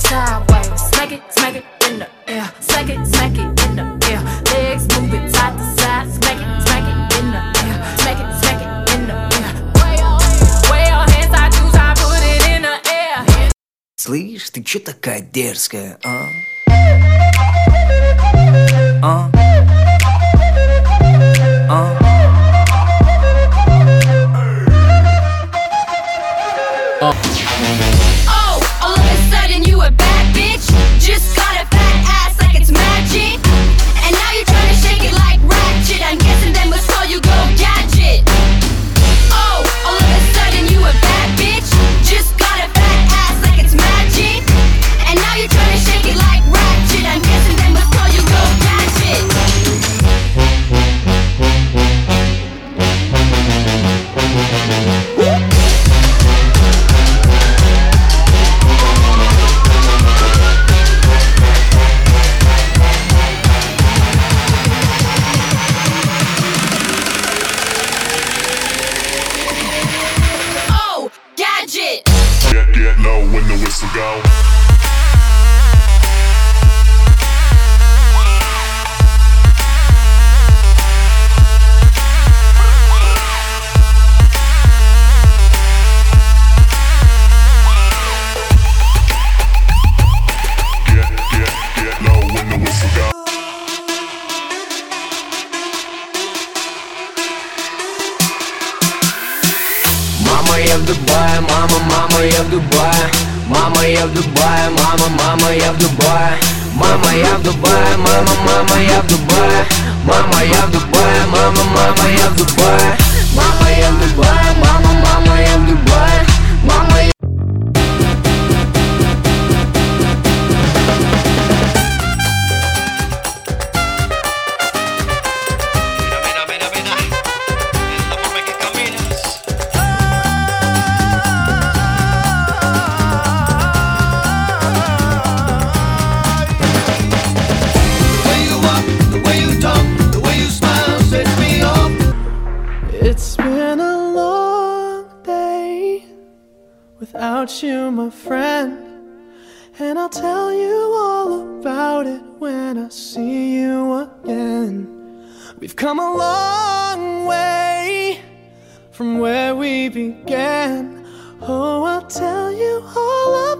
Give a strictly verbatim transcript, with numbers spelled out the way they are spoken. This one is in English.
sideways. Smack it, smack it in the air. Smack it, smack it in the air. Legs moving side to side. Smack it, smack it in the air. Smack it, smack it in the air. Way your hands, I do, I put it in the air. Слышь, ты чё такая дерзкая, а? А? А? Oh, all of a sudden you a bad bitch. Just got a fat ass like it's magic. And now you're trying to shake it like ratchet. I'm guessing then was all you go gadget. Oh, all of a sudden you a bad bitch. Just got a fat ass like it's magic. And now you're trying to shake it like ratchet. I'm guessing then was all you go gadget. Oh, gadget. Get, get low when the whistle go. Get, get, get low when the whistle go. Мама, я в Дубае, мама, мама, я в Дубае. Мама, я в Дубае, мама, мама, я в Дубае. Мама, я в Дубае, мама, мама, я в Дубае. Мама, я в Дубае, мама, мама, я в Дубае. Мама, я в Дубае, мама, мама, я в Дубае. Мама, я... Mira, mira, mira, la forma en que caminas. The way you walk, the way you talk, the way you smile sets me off. It's been a long day without you, my friend. And I'll tell you all about it when I see you again. We've come a long way from where we began. Oh, I'll tell you all about